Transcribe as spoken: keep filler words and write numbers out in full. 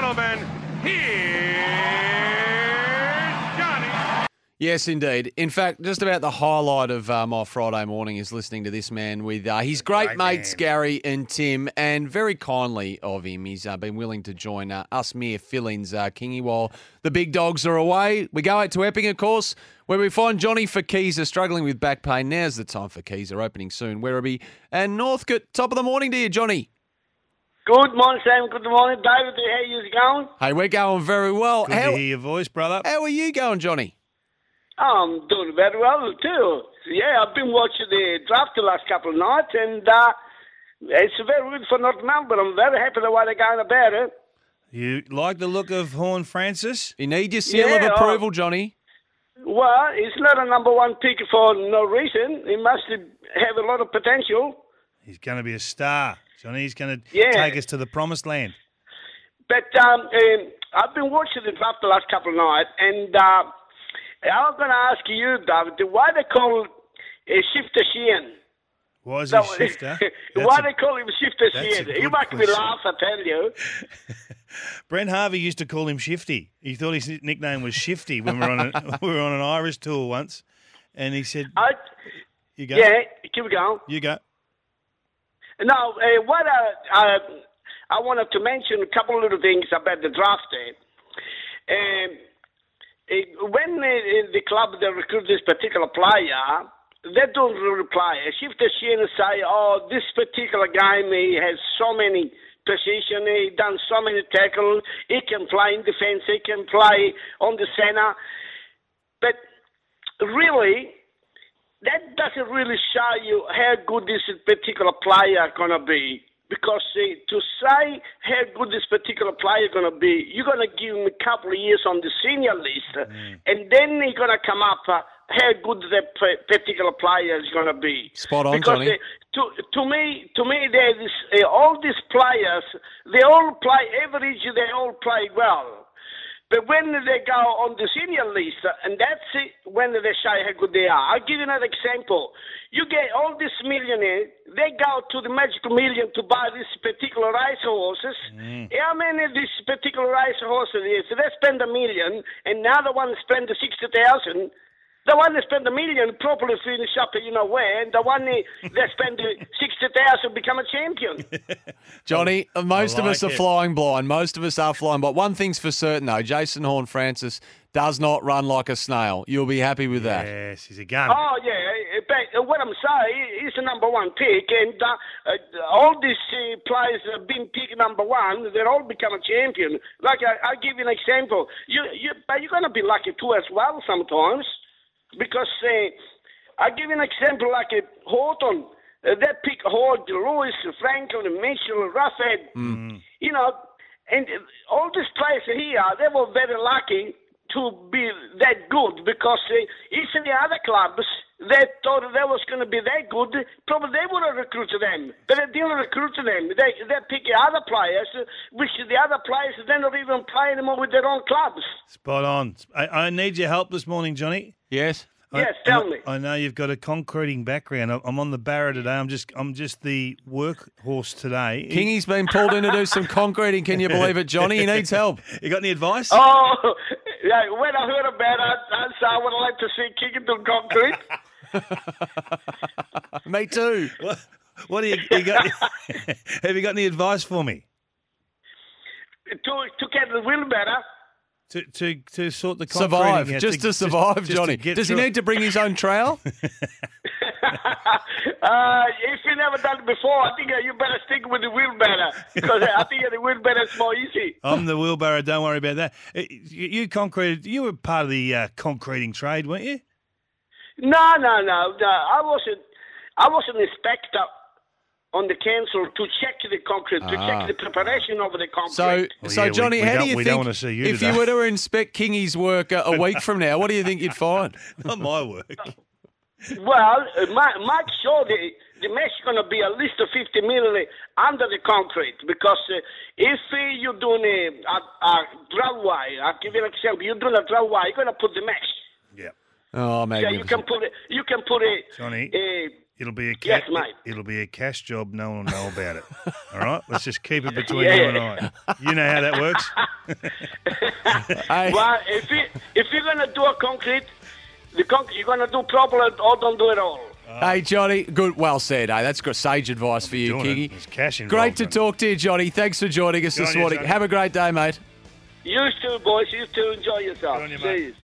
gentlemen, here's Johnny. Yes, indeed. In fact, just about the highlight of uh, my Friday morning is listening to this man with uh, his great, Great mates, man. Gary and Tim, and very kindly of him, he's uh, been willing to join uh, us mere fill-ins, uh, Kingy, while the big dogs are away. We go out to Epping, of course, where we find Johnny Fakisa struggling with back pain. Now's the time for Keys are opening soon. Werribee and Northcote. Top of the morning to you, Johnny. Good morning, Sam. Good morning, David. How you going? Hey, we're going very well. Good how, to hear your voice, brother. how are you going, Johnny? I'm doing very well, too. Yeah, I've been watching the draft the last couple of nights, and uh, it's very good for North Melbourne. I'm very happy the way they're going about it. You like the look of Horn Francis? You need your seal Yeah, of approval, Johnny. Well, he's not a number one pick for no reason. He must have a lot of potential. He's going to be a star, Johnny. He's going to Yeah. take us to the promised land. But um, um, I've been watching the draft the last couple of nights, and uh, I'm going to ask you, David, why they call uh, Shifter Sheehan? Why is he shifter? Why That's a- they call him Shifter that's a Sheehan? He good makes me question. laugh, I tell you. Brent Harvey used to call him Shifty. He thought his nickname was Shifty when we were on a, we were on an Irish tour once, and he said, I, "You go, yeah, keep going. you go." Now, uh, what I, I, I wanted to mention a couple of little things about the draft day. Um, uh, when uh, the club they recruit this particular player, they don't reply. Shifter Sheehan say, "Oh, this particular guy, he has so many positions, he done so many tackles, he can play in defence, he can play on the centre." But really, that doesn't really show you how good this particular player going to be. Because uh, to say how good this particular player going to be, you're going to give him a couple of years on the senior list, Mm. and then he's going to come up uh, how good that p- particular player is going to be. Spot on, because, Johnny. Uh, to to me, to me, there is uh, all these players. They all play average. They all play well. But when they go on the senior list, and that's it, when they show how good they are. I'll give you another example. You get all these millionaires, they go to the Magical Million to buy these particular race horses. Mm. How many of these particular race horses is? They spend a million, and now the one spend the sixty thousand. The one that spend a million probably finish up, you know where, and the one that that spend sixty thousand become a champion. Johnny, uh, most of like us are it. flying blind. Most of us are flying blind. One thing's for certain, though. Jason Horn-Francis does not run like a snail. You'll be happy with that. Yes, he's a gun. Oh, yeah, but what I'm saying, he's the number one pick, and uh, uh, all these uh, players that have been picked number one, they're all become a champion. Like, I, I'll give you an example. You, you, but you're going to be lucky too as well sometimes, because uh, I'll give you an example like uh, Horton. Uh, they pick Hort, Lewis, Franklin, Mitchell, Ruffhead, you know, and uh, all these players here, they were very lucky to be that good because uh, each of the other clubs they thought they was going to be that good, probably they would have recruited them. But they didn't recruit them. They they pick other players, which the other players they're not even playing anymore with their own clubs. Spot on. I, I need your help this morning, Johnny. Yes? Yes, I, tell I- me. I know you've got a concreting background. I- I'm on the Barra today. I'm just I'm just the workhorse today. Kingy's been pulled in to do some concreting. Can you believe it, Johnny? He needs help. You got any advice? Oh, yeah, when I heard about it, I said I would like to see kicking to concrete. Me too. What, what do you, you got? Have you got any advice for me to, to get the wheel better. to to, to sort the concreting? Survive. Yeah, Just to survive, just to Johnny. get Does he through need it. to bring his own trailer? uh, if you never done it before, I think uh, you better stick with the wheelbarrow because I think the wheelbarrow is more easy. I'm the wheelbarrow. Don't worry about that. Uh, You, you concreted. You were part of the uh, concreting trade, weren't you? No, no, no, no. I wasn't. I was an inspector on the council to check the concrete, to Ah. check the preparation of the concrete. So, Well, so yeah, we- Johnny, we how don't- do you we don't think wanna see you if today. you were to inspect Kingy's work a, a week from now, what do you think you'd find? Not my work. well, uh, ma- make sure the the mesh is going to be at least fifty millimeter under the concrete because uh, if uh, you're doing a, a, a driveway, I'll give you an example. You're doing a driveway, you're going to put the mesh. Yeah. Oh, Yeah, you can magnificent. put it. You can put it. Johnny, Uh, It'll be a ca- Yes, mate. It'll be a cash job. No one will know about it. All right. Let's just keep it between Yeah. you and I. You know how that works. Hey, Well, if you if you're gonna do a concrete, the concrete you're gonna do proper or don't do it all. hey, Johnny. Good. Well said. Hey, that's good sage advice for you, Doing it. Kingy. There's cash involved. Great to mate. talk to you, Johnny. Thanks for joining us Good this on you, morning. Johnny. Have a great day, mate. You too, boys. You too. Enjoy yourself. Good on you, mate. Cheers.